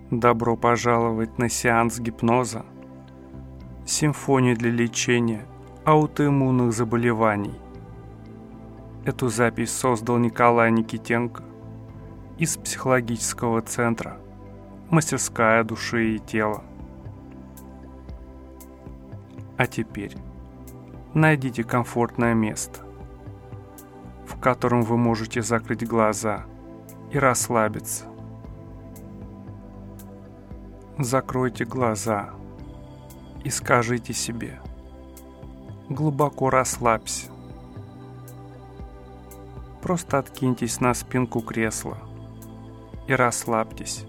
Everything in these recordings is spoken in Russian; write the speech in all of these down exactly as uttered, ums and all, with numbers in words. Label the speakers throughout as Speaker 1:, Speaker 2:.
Speaker 1: Добро пожаловать на сеанс гипноза, симфонию для лечения аутоиммунных заболеваний. Эту запись создал Николай Никитенко из психологического центра «Мастерская души и тела». А теперь найдите комфортное место, в котором вы можете закрыть глаза и расслабиться. Закройте глаза и скажите себе: глубоко расслабься. Просто откиньтесь на спинку кресла и расслабьтесь.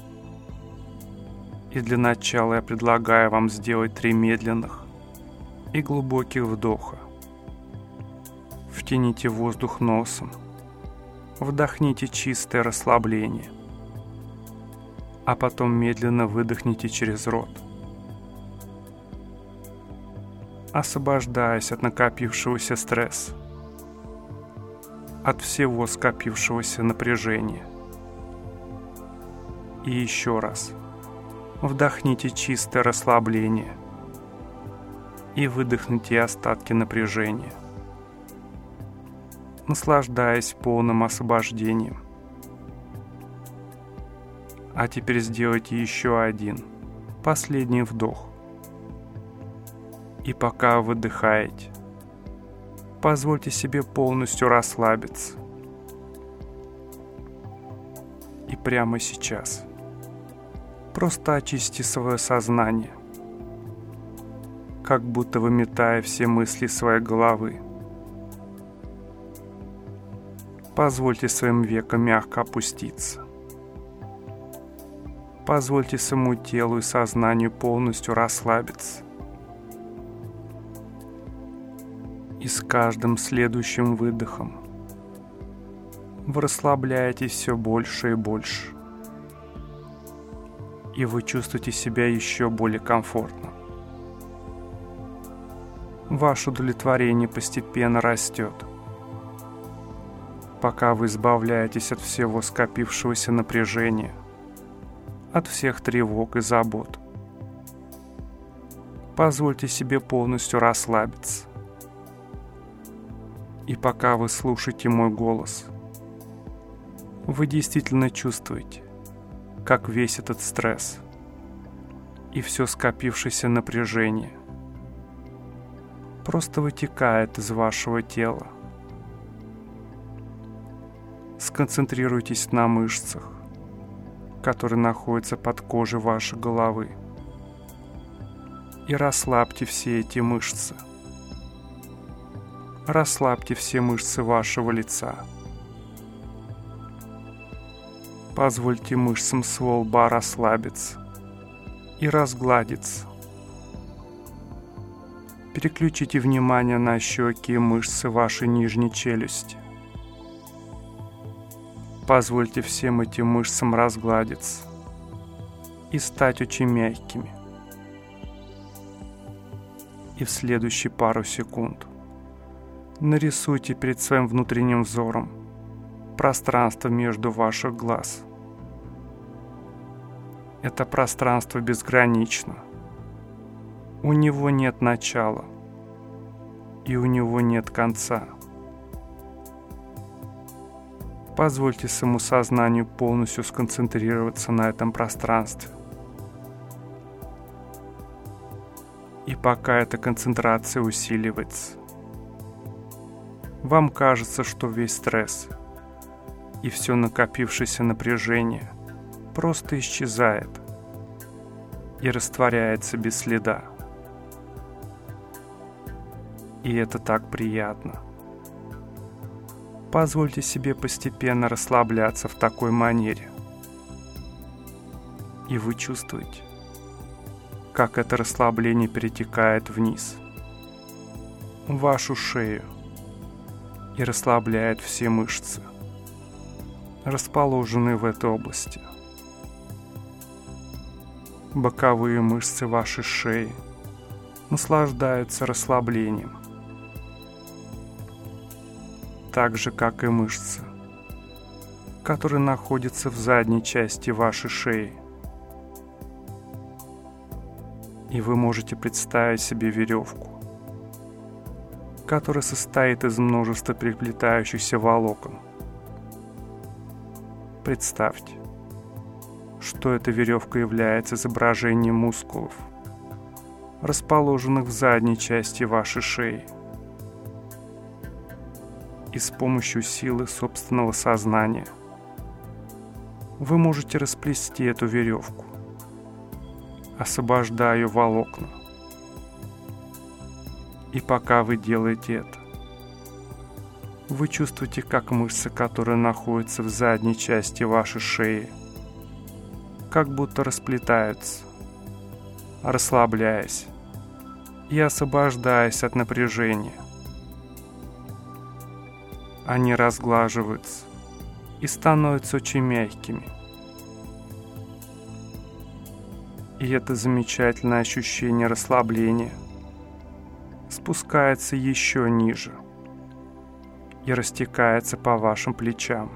Speaker 1: И для начала я предлагаю вам сделать три медленных и глубоких вдоха. Втяните воздух носом, вдохните чистое расслабление, а потом медленно выдохните через рот, освобождаясь от накопившегося стресса, от всего скопившегося напряжения. И еще раз вдохните чистое расслабление и выдохните остатки напряжения, наслаждаясь полным освобождением. А теперь сделайте еще один, последний вдох. И пока вы выдыхаете, позвольте себе полностью расслабиться. И прямо сейчас просто очисти свое сознание, как будто выметая все мысли своей головы. Позвольте своим векам мягко опуститься. Позвольте своему телу и сознанию полностью расслабиться. И с каждым следующим выдохом вы расслабляетесь все больше и больше. И вы чувствуете себя еще более комфортно. Ваше удовлетворение постепенно растет, пока вы избавляетесь от всего скопившегося напряжения, от всех тревог и забот. Позвольте себе полностью расслабиться. И пока вы слушаете мой голос, вы действительно чувствуете, как весь этот стресс и все скопившееся напряжение просто вытекает из вашего тела. Сконцентрируйтесь на мышцах, которые находятся под кожей вашей головы, и расслабьте все эти мышцы. Расслабьте все мышцы вашего лица. Позвольте мышцам своего лба расслабиться и разгладиться. Переключите внимание на щеки и мышцы вашей нижней челюсти. Позвольте всем этим мышцам разгладиться и стать очень мягкими. И в следующие пару секунд нарисуйте перед своим внутренним взором пространство между ваших глаз. Это пространство безгранично. У него нет начала, и у него нет конца. Позвольте своему сознанию полностью сконцентрироваться на этом пространстве. И пока эта концентрация усиливается, вам кажется, что весь стресс и все накопившееся напряжение просто исчезает и растворяется без следа. И это так приятно. Позвольте себе постепенно расслабляться в такой манере. И вы чувствуете, как это расслабление перетекает вниз, в вашу шею, и расслабляет все мышцы, расположенные в этой области. Боковые мышцы вашей шеи наслаждаются расслаблением, так же, как и мышцы, которые находятся в задней части вашей шеи. И вы можете представить себе веревку, которая состоит из множества переплетающихся волокон. Представьте, что эта веревка является изображением мускулов, расположенных в задней части вашей шеи. И с помощью силы собственного сознания вы можете расплести эту веревку, освобождая ее волокна. И пока вы делаете это, вы чувствуете, как мышцы, которые находятся в задней части вашей шеи, как будто расплетаются, расслабляясь и освобождаясь от напряжения. Они разглаживаются и становятся очень мягкими. И это замечательное ощущение расслабления спускается еще ниже и растекается по вашим плечам,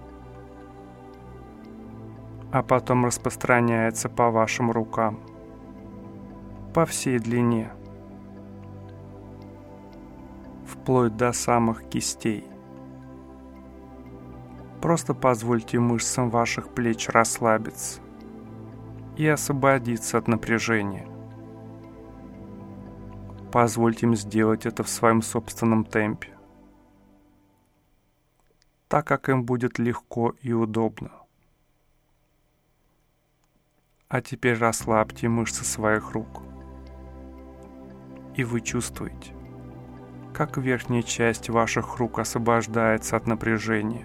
Speaker 1: а потом распространяется по вашим рукам, по всей длине, вплоть до самых кистей. Просто позвольте мышцам ваших плеч расслабиться и освободиться от напряжения. Позвольте им сделать это в своем собственном темпе, так как им будет легко и удобно. А теперь расслабьте мышцы своих рук, и вы чувствуете, как верхняя часть ваших рук освобождается от напряжения.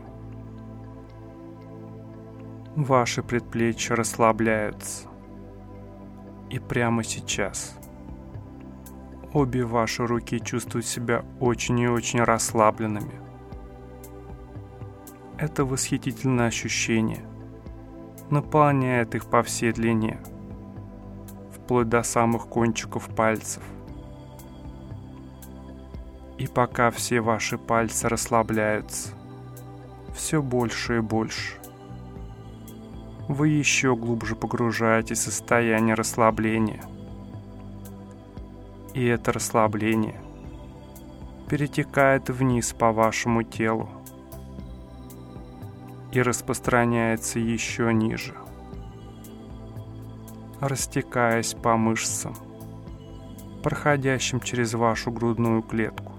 Speaker 1: Ваши предплечья расслабляются. И прямо сейчас обе ваши руки чувствуют себя очень и очень расслабленными. Это восхитительное ощущение наполняет их по всей длине, вплоть до самых кончиков пальцев. И пока все ваши пальцы расслабляются все больше и больше, вы еще глубже погружаетесь в состояние расслабления. И это расслабление перетекает вниз по вашему телу и распространяется еще ниже, растекаясь по мышцам, проходящим через вашу грудную клетку,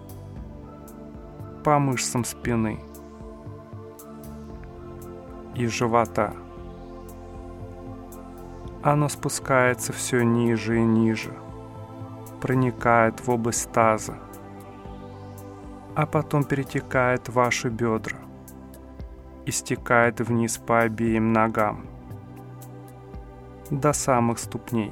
Speaker 1: по мышцам спины и живота. Оно спускается все ниже и ниже, проникает в область таза, а потом перетекает в ваши бедра и стекает вниз по обеим ногам до самых ступней.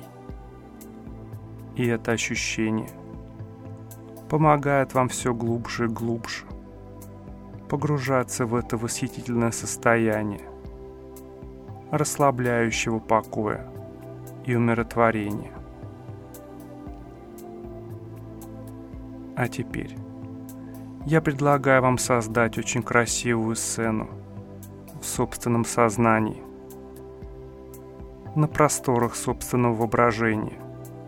Speaker 1: И это ощущение помогает вам все глубже и глубже погружаться в это восхитительное состояние расслабляющего покоя и умиротворения. А теперь я предлагаю вам создать очень красивую сцену в собственном сознании, на просторах собственного воображения.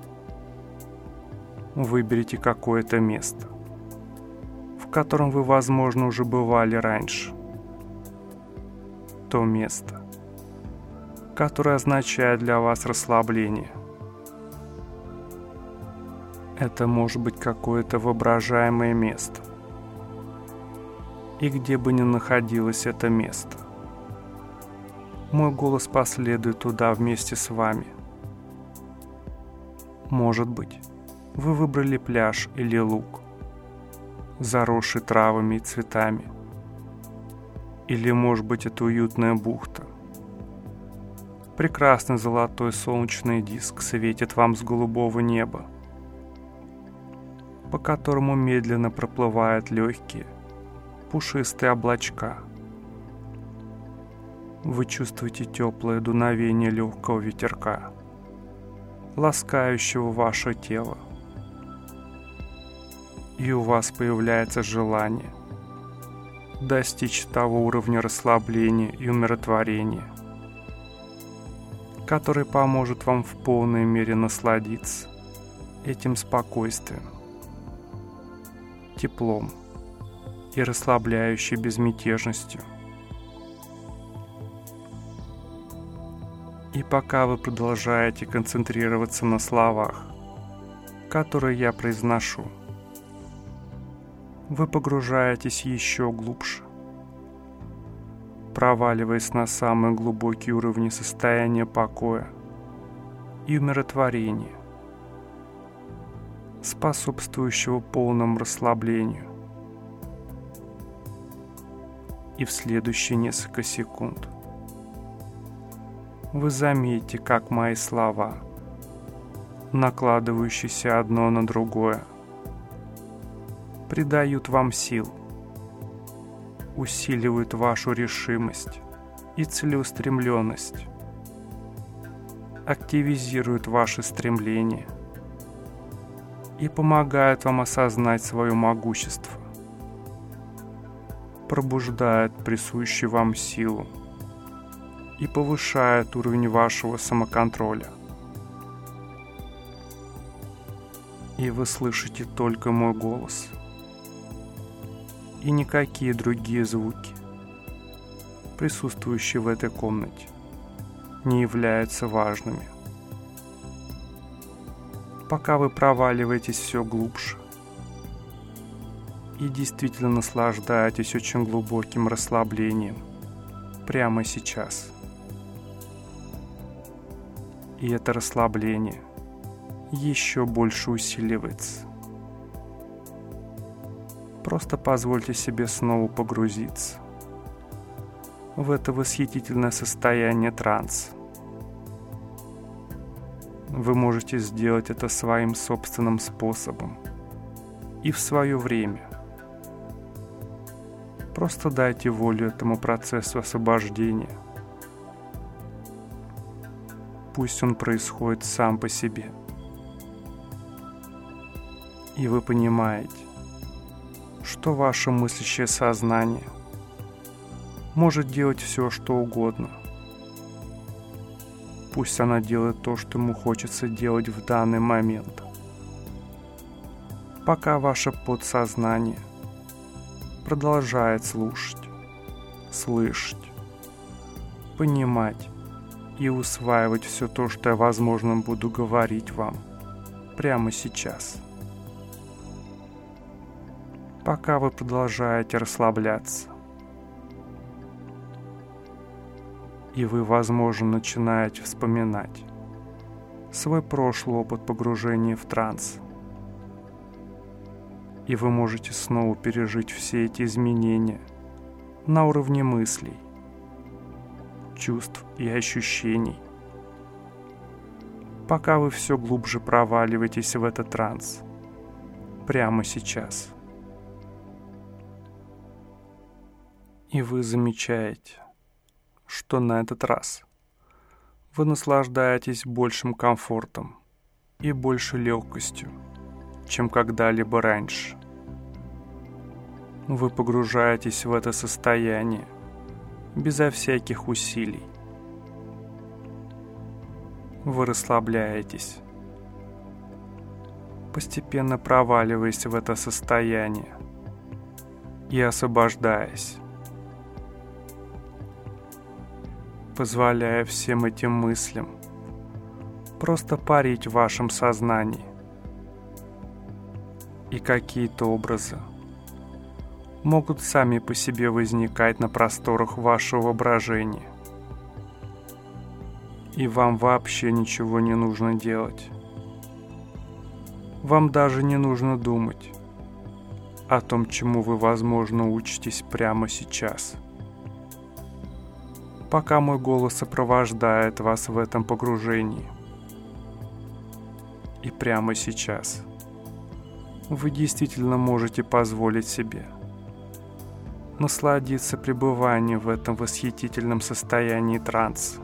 Speaker 1: Выберите какое-то место, в котором вы, возможно, уже бывали раньше. То место, которое означает для вас расслабление. Это может быть какое-то воображаемое место. И где бы ни находилось это место, мой голос последует туда вместе с вами. Может быть, вы выбрали пляж или луг, заросший травами и цветами. Или, может быть, это уютная бухта. Прекрасный золотой солнечный диск светит вам с голубого неба, по которому медленно проплывают легкие, пушистые облачка. Вы чувствуете теплое дуновение легкого ветерка, ласкающего ваше тело. И у вас появляется желание достичь того уровня расслабления и умиротворения, который поможет вам в полной мере насладиться этим спокойствием, теплом и расслабляющей безмятежностью. И пока вы продолжаете концентрироваться на словах, которые я произношу, вы погружаетесь еще глубже, проваливаясь на самые глубокие уровни состояния покоя и умиротворения, способствующего полному расслаблению. И в следующие несколько секунд вы заметите, как мои слова, накладывающиеся одно на другое, придают вам сил, усиливают вашу решимость и целеустремленность, активизируют ваши стремления и помогают вам осознать свое могущество, пробуждают присущую вам силу и повышает уровень вашего самоконтроля. И вы слышите только мой голос, и никакие другие звуки, присутствующие в этой комнате, не являются важными. Пока вы проваливаетесь все глубже и действительно наслаждаетесь очень глубоким расслаблением прямо сейчас. И это расслабление еще больше усиливается. Просто позвольте себе снова погрузиться в это восхитительное состояние транса. Вы можете сделать это своим собственным способом и в свое время. Просто дайте волю этому процессу освобождения. Пусть он происходит сам по себе. И вы понимаете, что ваше мыслящее сознание может делать все, что угодно. Пусть она делает то, что ему хочется делать в данный момент. Пока ваше подсознание продолжает слушать, слышать, понимать и усваивать все то, что я, возможно, буду говорить вам прямо сейчас. Пока вы продолжаете расслабляться, и вы, возможно, начинаете вспоминать свой прошлый опыт погружения в транс. И вы можете снова пережить все эти изменения на уровне мыслей, чувств и ощущений, пока вы все глубже проваливаетесь в этот транс прямо сейчас. И вы замечаете, что на этот раз вы наслаждаетесь большим комфортом и большей легкостью, чем когда-либо раньше. Вы погружаетесь в это состояние безо всяких усилий. Вы расслабляетесь, постепенно проваливаясь в это состояние и освобождаясь, позволяя всем этим мыслям просто парить в вашем сознании. И какие-то образы могут сами по себе возникать на просторах вашего воображения. И вам вообще ничего не нужно делать. Вам даже не нужно думать о том, чему вы, возможно, учитесь прямо сейчас. Пока мой голос сопровождает вас в этом погружении. И прямо сейчас вы действительно можете позволить себе насладиться пребыванием в этом восхитительном состоянии транса.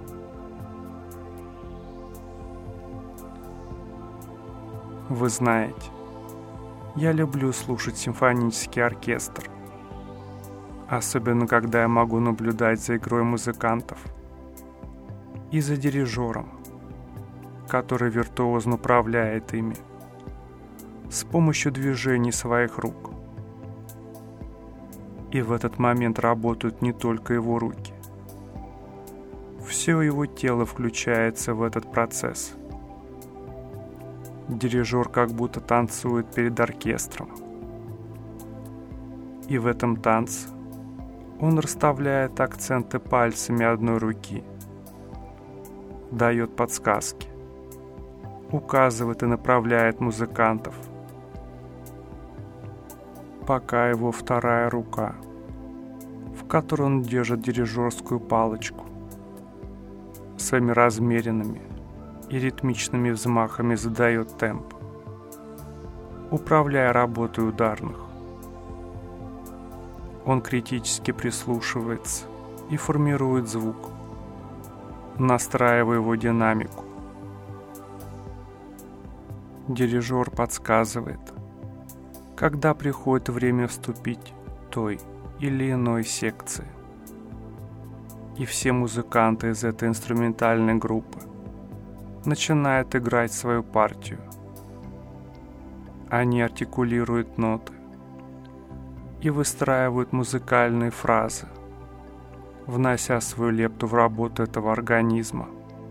Speaker 1: Вы знаете, я люблю слушать симфонический оркестр, особенно когда я могу наблюдать за игрой музыкантов и за дирижером, который виртуозно управляет ими с помощью движений своих рук. И в этот момент работают не только его руки. Все его тело включается в этот процесс. Дирижер как будто танцует перед оркестром. И в этом танце он расставляет акценты пальцами одной руки, дает подсказки, указывает и направляет музыкантов, пока его вторая рука, в которой он держит дирижерскую палочку, своими размеренными и ритмичными взмахами задает темп, управляя работой ударных. Он критически прислушивается и формирует звук, настраивая его динамику. Дирижер подсказывает, когда приходит время вступить той или иной секции. И все музыканты из этой инструментальной группы начинают играть свою партию. Они артикулируют ноты и выстраивают музыкальные фразы, внося свою лепту в работу этого организма.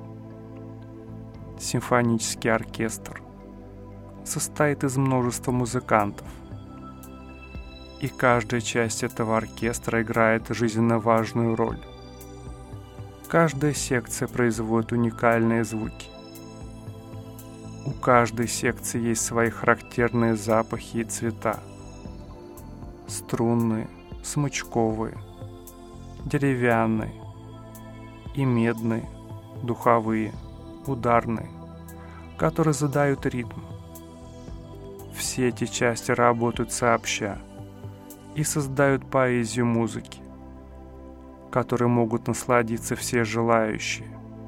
Speaker 1: Симфонический оркестр состоит из множества музыкантов, и каждая часть этого оркестра играет жизненно важную роль. Каждая секция производит уникальные звуки. У каждой секции есть свои характерные запахи и цвета. Струнные, смычковые, деревянные и медные, духовые, ударные, которые задают ритм. Все эти части работают сообща и создают поэзию музыки, которой могут насладиться все желающие.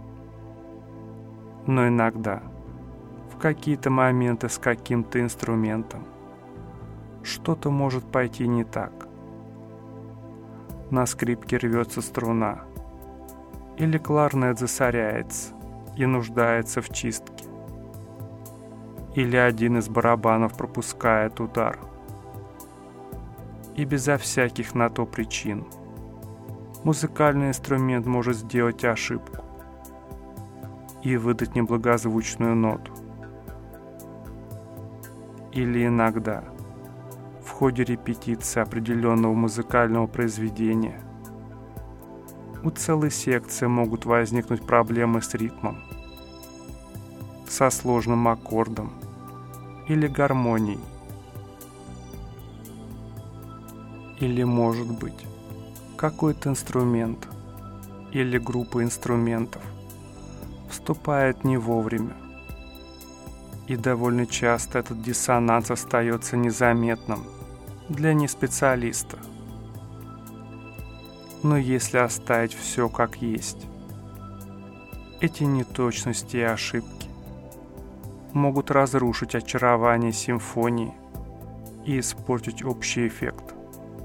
Speaker 1: Но иногда, в какие-то моменты с каким-то инструментом, что-то может пойти не так. На скрипке рвется струна, или кларнет засоряется и нуждается в чистке, или один из барабанов пропускает удар. И безо всяких на то причин музыкальный инструмент может сделать ошибку и выдать неблагозвучную ноту. Или иногда в ходе репетиции определенного музыкального произведения у целой секции могут возникнуть проблемы с ритмом, со сложным аккордом или гармонией. Или, может быть, какой-то инструмент или группа инструментов вступает не вовремя, и довольно часто этот диссонанс остается незаметным для неспециалиста. Но если оставить все как есть, эти неточности и ошибки могут разрушить очарование симфонии и испортить общий эффект.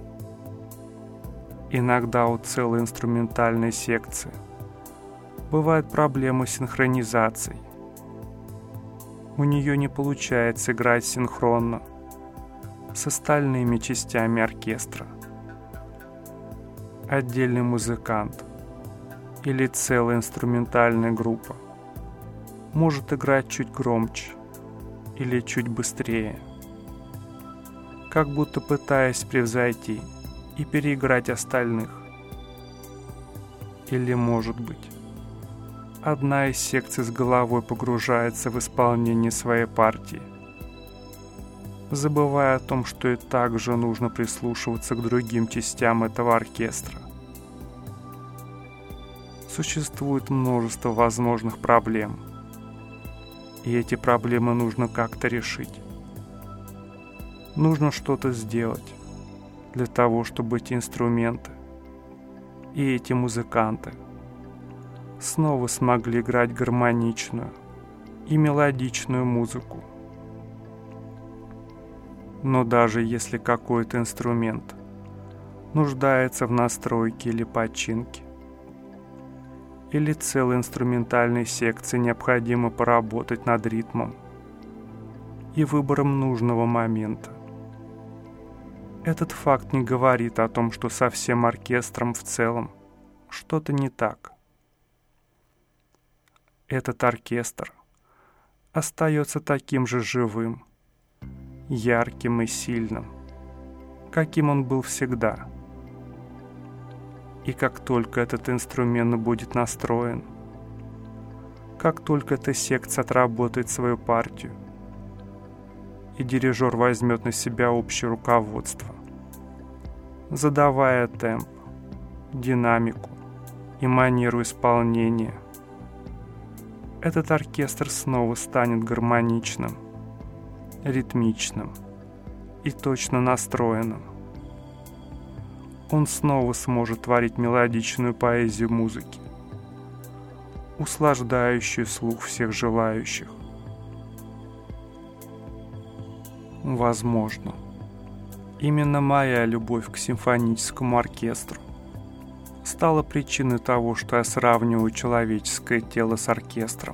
Speaker 1: Иногда у целой инструментальной секции бывают проблемы с синхронизацией. У нее не получается играть синхронно с остальными частями оркестра. Отдельный музыкант или целая инструментальная группа может играть чуть громче или чуть быстрее, как будто пытаясь превзойти и переиграть остальных. Или, может быть, одна из секций с головой погружается в исполнение своей партии, забывая о том, что и также нужно прислушиваться к другим частям этого оркестра. Существует множество возможных проблем, и эти проблемы нужно как-то решить. Нужно что-то сделать для того, чтобы эти инструменты и эти музыканты снова смогли играть гармоничную и мелодичную музыку. Но даже если какой-то инструмент нуждается в настройке или починке, или целой инструментальной секции необходимо поработать над ритмом и выбором нужного момента. Этот факт не говорит о том, что со всем оркестром в целом что-то не так. Этот оркестр остается таким же живым, ярким и сильным, каким он был всегда. И как только этот инструмент будет настроен, как только эта секция отработает свою партию, и дирижер возьмет на себя общее руководство, задавая темп, динамику и манеру исполнения, этот оркестр снова станет гармоничным, ритмичным и точно настроенным. Он снова сможет творить мелодичную поэзию музыки, услаждающую слух всех желающих. Возможно, именно моя любовь к симфоническому оркестру стала причиной того, что я сравниваю человеческое тело с оркестром.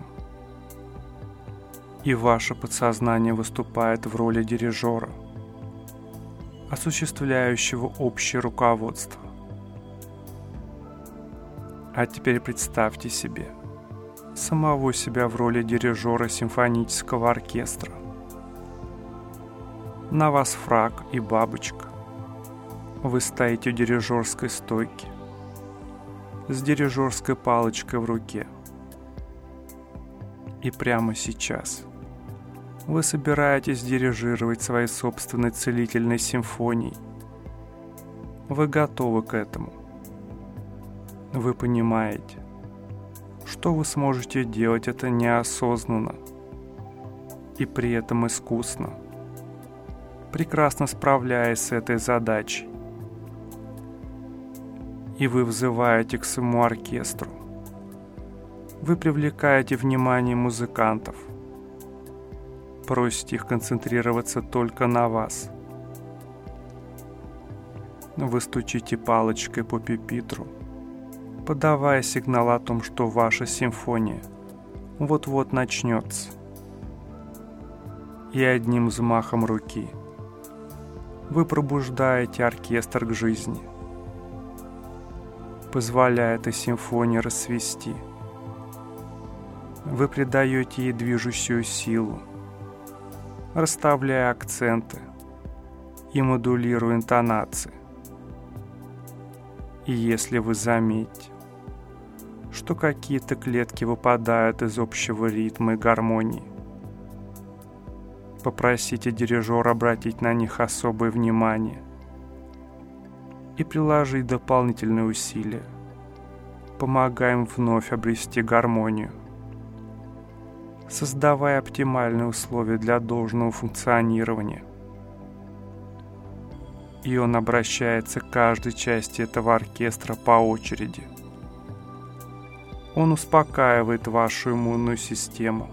Speaker 1: И ваше подсознание выступает в роли дирижера, осуществляющего общее руководство. А теперь представьте себе самого себя в роли дирижера симфонического оркестра. На вас фрак и бабочка. Вы стоите у дирижерской стойки с дирижерской палочкой в руке. И прямо сейчас вы собираетесь дирижировать своей собственной целительной симфонией. Вы готовы к этому. Вы понимаете, что вы сможете делать это неосознанно и при этом искусно, прекрасно справляясь с этой задачей. И вы взываете к своему оркестру. Вы привлекаете внимание музыкантов, просите их концентрироваться только на вас. Вы стучите палочкой по пюпитру, подавая сигнал о том, что ваша симфония вот-вот начнется. И одним взмахом руки вы пробуждаете оркестр к жизни, позволяя этой симфонии расцвести. Вы придаете ей движущую силу, расставляя акценты и модулируя интонации. И если вы заметите, что какие-то клетки выпадают из общего ритма и гармонии, попросите дирижера обратить на них особое внимание и приложить дополнительные усилия, помогая им вновь обрести гармонию, создавая оптимальные условия для должного функционирования. И он обращается к каждой части этого оркестра по очереди. Он успокаивает вашу иммунную систему.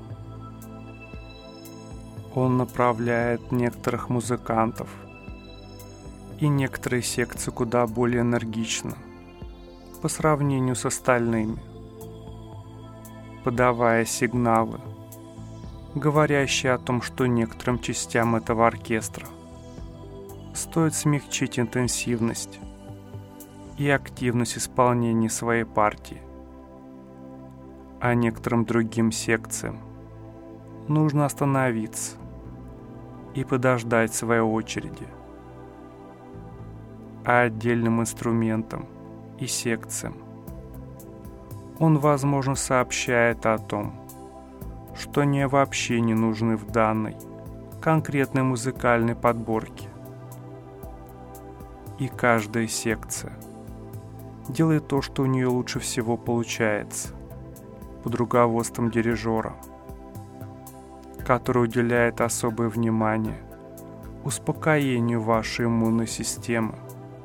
Speaker 1: Он направляет некоторых музыкантов и некоторые секции куда более энергично по сравнению с остальными, подавая сигналы, говорящие о том, что некоторым частям этого оркестра стоит смягчить интенсивность и активность исполнения своей партии, а некоторым другим секциям нужно остановиться и подождать своей очереди. А отдельным инструментам и секциям он, возможно, сообщает о том, что они вообще не нужны в данной конкретной музыкальной подборке. И каждая секция делает то, что у нее лучше всего получается, под руководством дирижера, который уделяет особое внимание успокоению вашей иммунной системы.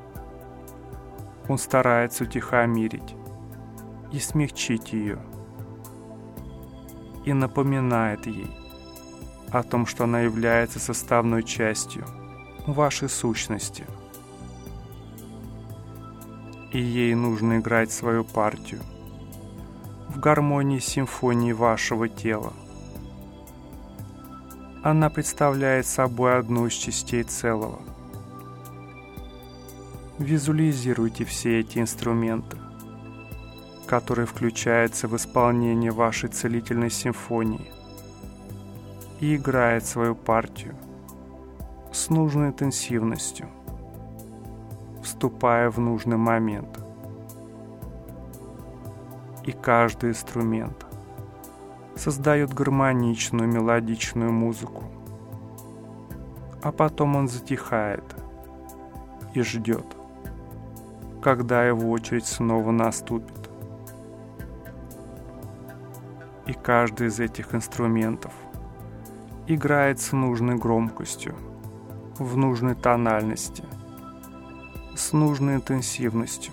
Speaker 1: Он старается утихомирить и смягчить ее, и напоминает ей о том, что она является составной частью вашей сущности. И ей нужно играть свою партию в гармонии с симфонией вашего тела. Она представляет собой одну из частей целого. Визуализируйте все эти инструменты, которые включаются в исполнение вашей целительной симфонии и играет свою партию с нужной интенсивностью, вступая в нужный момент. И каждый инструмент создает гармоничную мелодичную музыку, а потом он затихает и ждет, когда его очередь снова наступит. И каждый из этих инструментов играет с нужной громкостью, в нужной тональности, с нужной интенсивностью.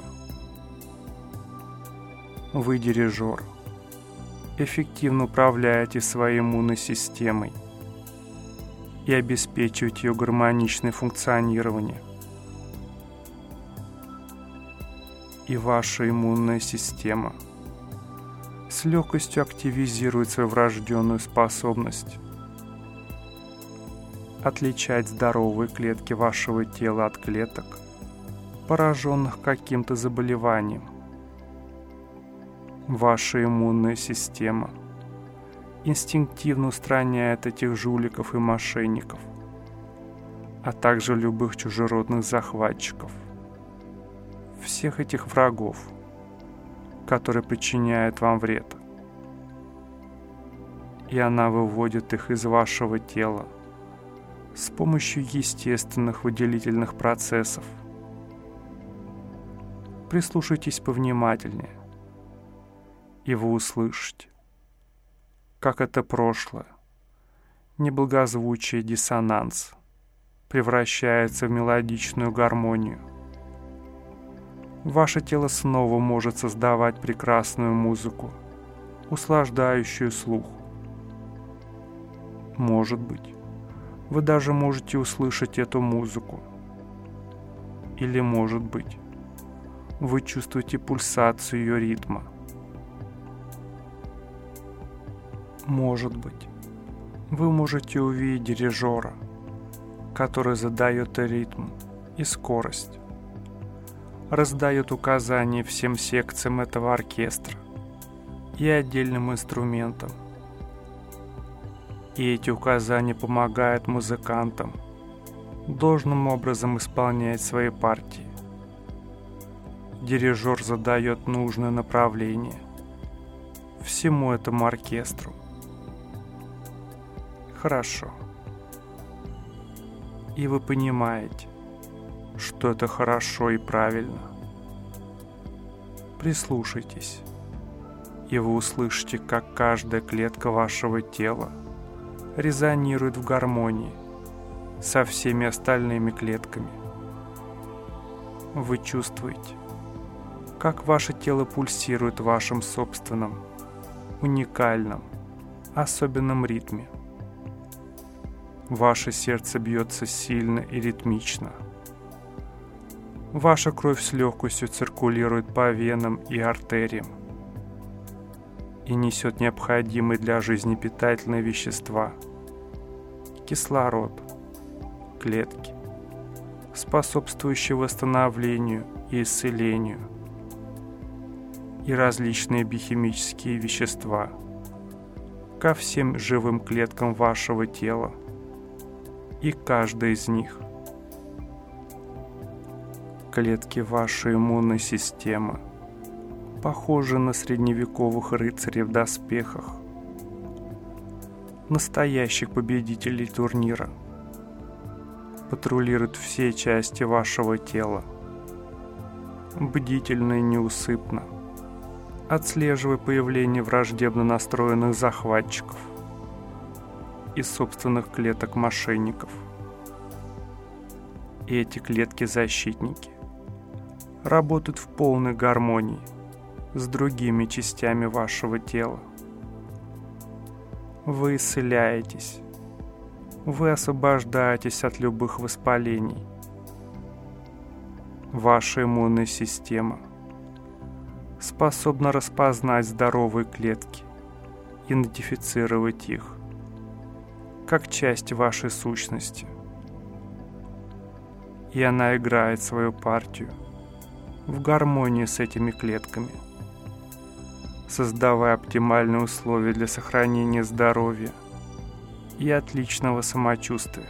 Speaker 1: Вы дирижер, эффективно управляете своей иммунной системой и обеспечиваете ее гармоничное функционирование. И ваша иммунная система с легкостью активизирует свою врожденную способность отличать здоровые клетки вашего тела от клеток, пораженных каким-то заболеванием. Ваша иммунная система инстинктивно устраняет этих жуликов и мошенников, а также любых чужеродных захватчиков, всех этих врагов, которые причиняют вам вред. И она выводит их из вашего тела с помощью естественных выделительных процессов. Прислушайтесь повнимательнее, и вы услышите, как это прошлое, неблагозвучие диссонанс превращается в мелодичную гармонию. Ваше тело снова может создавать прекрасную музыку, услаждающую слух. Может быть, вы даже можете услышать эту музыку. Или, может быть, вы чувствуете пульсацию ее ритма. Может быть, вы можете увидеть дирижера, который задает ритм и скорость, раздает указания всем секциям этого оркестра и отдельным инструментам. И эти указания помогают музыкантам должным образом исполнять свои партии. Дирижер задает нужное направление всему этому оркестру. Хорошо. И вы понимаете, что это хорошо и правильно. Прислушайтесь, и вы услышите, как каждая клетка вашего тела резонирует в гармонии со всеми остальными клетками. Вы чувствуете, как ваше тело пульсирует в вашем собственном, уникальном, особенном ритме. Ваше сердце бьется сильно и ритмично. Ваша кровь с легкостью циркулирует по венам и артериям и несет необходимые для жизни питательные вещества, кислород, клетки, способствующие восстановлению и исцелению, и различные биохимические вещества ко всем живым клеткам вашего тела, и каждой из них. Клетки вашей иммунной системы похожи на средневековых рыцарей в доспехах, настоящих победителей турнира, патрулируют все части вашего тела, бдительно и неусыпно, отслеживая появление враждебно настроенных захватчиков из собственных клеток мошенников. И эти клетки-защитники работают в полной гармонии с другими частями вашего тела. Вы исцеляетесь, вы освобождаетесь от любых воспалений. Ваша иммунная система способна распознать здоровые клетки, идентифицировать их как часть вашей сущности. И она играет свою партию в гармонии с этими клетками, создавая оптимальные условия для сохранения здоровья и отличного самочувствия.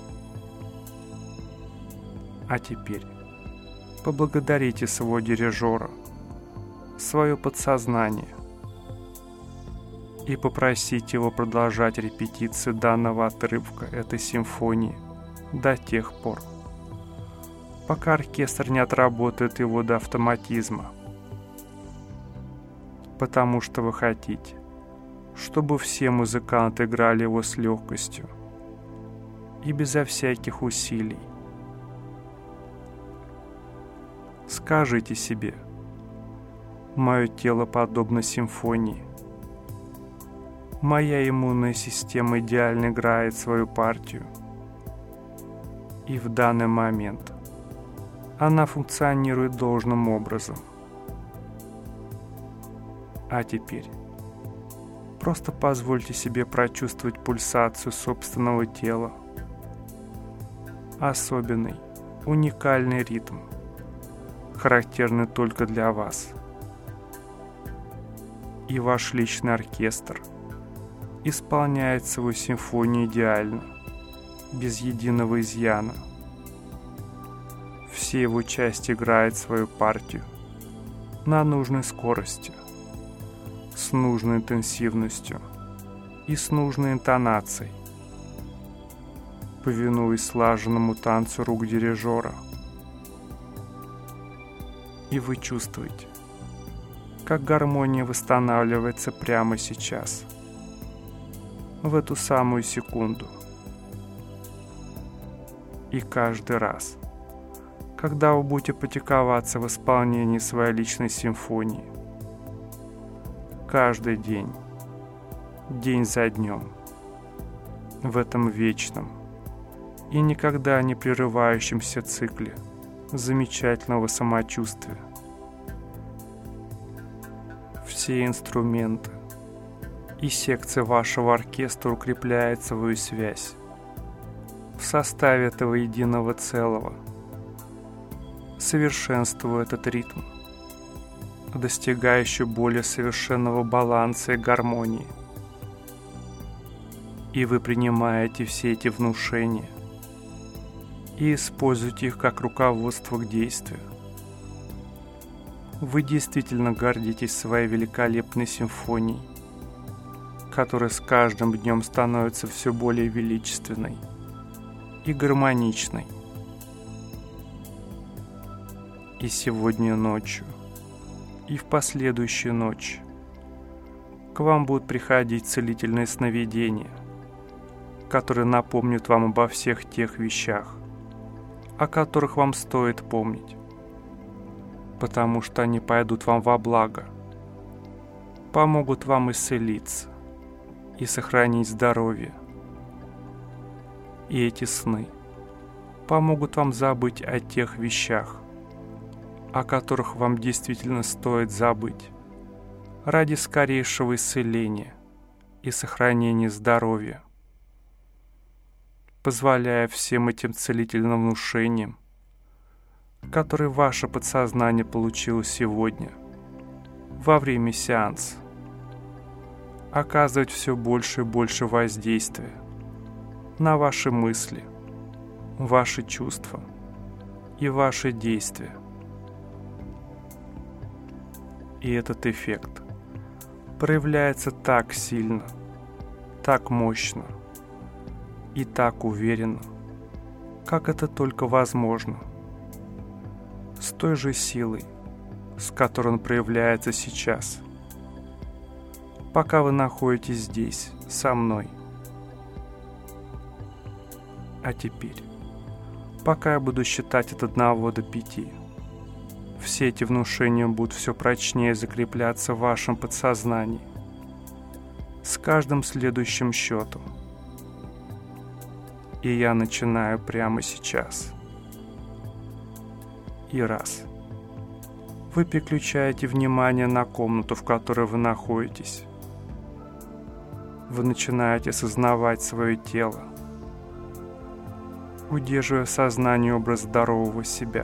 Speaker 1: А теперь поблагодарите своего дирижера, свое подсознание, и попросите его продолжать репетиции данного отрывка этой симфонии до тех пор, пока оркестр не отработает его до автоматизма. Потому что вы хотите, чтобы все музыканты играли его с легкостью и безо всяких усилий. Скажите себе: мое тело подобно симфонии. Моя иммунная система идеально играет свою партию. И в данный момент она функционирует должным образом. А теперь просто позвольте себе прочувствовать пульсацию собственного тела. Особенный, уникальный ритм, характерный только для вас. И ваш личный оркестр исполняет свою симфонию идеально, без единого изъяна. Все его части играют свою партию на нужной скорости, с нужной интенсивностью и с нужной интонацией, повинуясь слаженному танцу рук дирижера. И вы чувствуете, как гармония восстанавливается прямо сейчас, в эту самую секунду. И каждый раз, когда вы будете практиковаться в исполнении своей личной симфонии, каждый день, день за днем, в этом вечном и никогда не прерывающемся цикле замечательного самочувствия, все инструменты и секции вашего оркестра укрепляют свою связь в составе этого единого целого, совершенствуя этот ритм, достигающий более совершенного баланса и гармонии. И вы принимаете все эти внушения и используете их как руководство к действию. Вы действительно гордитесь своей великолепной симфонией, которая с каждым днем становится все более величественной и гармоничной. И сегодня ночью, и в последующие ночи к вам будут приходить целительные сновидения, которые напомнят вам обо всех тех вещах, о которых вам стоит помнить, потому что они пойдут вам во благо, помогут вам исцелиться и сохранить здоровье. И эти сны помогут вам забыть о тех вещах, о которых вам действительно стоит забыть, ради скорейшего исцеления и сохранения здоровья, позволяя всем этим целительным внушениям, которые ваше подсознание получило сегодня, во время сеанса, оказывать все больше и больше воздействия на ваши мысли, ваши чувства и ваши действия. И этот эффект проявляется так сильно, так мощно и так уверенно, как это только возможно, с той же силой, с которой он проявляется сейчас, пока вы находитесь здесь, со мной. А теперь, пока я буду считать от одного до пяти, все эти внушения будут все прочнее закрепляться в вашем подсознании с каждым следующим счетом. И я начинаю прямо сейчас. И раз, Вы переключаете внимание на комнату, в которой вы находитесь. Вы начинаете осознавать свое тело, удерживая в сознании образ здорового себя.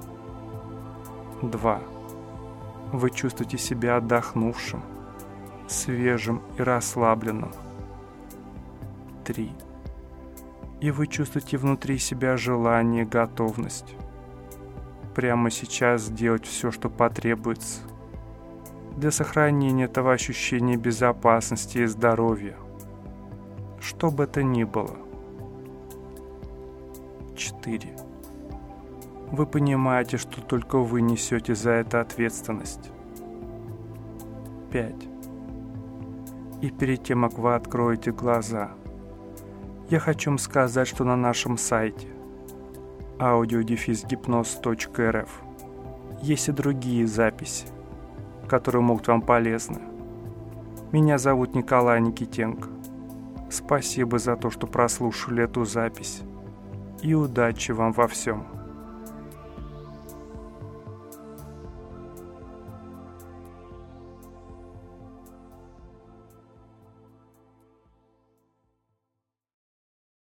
Speaker 1: два. Вы чувствуете себя отдохнувшим, свежим и расслабленным. три. И вы чувствуете внутри себя желание и готовность прямо сейчас сделать все, что потребуется для сохранения этого ощущения безопасности и здоровья, что бы это ни было. четыре. Вы понимаете, что только вы несете за это ответственность. пять. И перед тем, как вы откроете глаза, я хочу вам сказать, что на нашем сайте аудио дефис гипноз точка эр эф есть и другие записи, которые могут вам полезны. Меня зовут Николай Никитенко. Спасибо за то, что прослушали эту запись, и удачи вам во всем.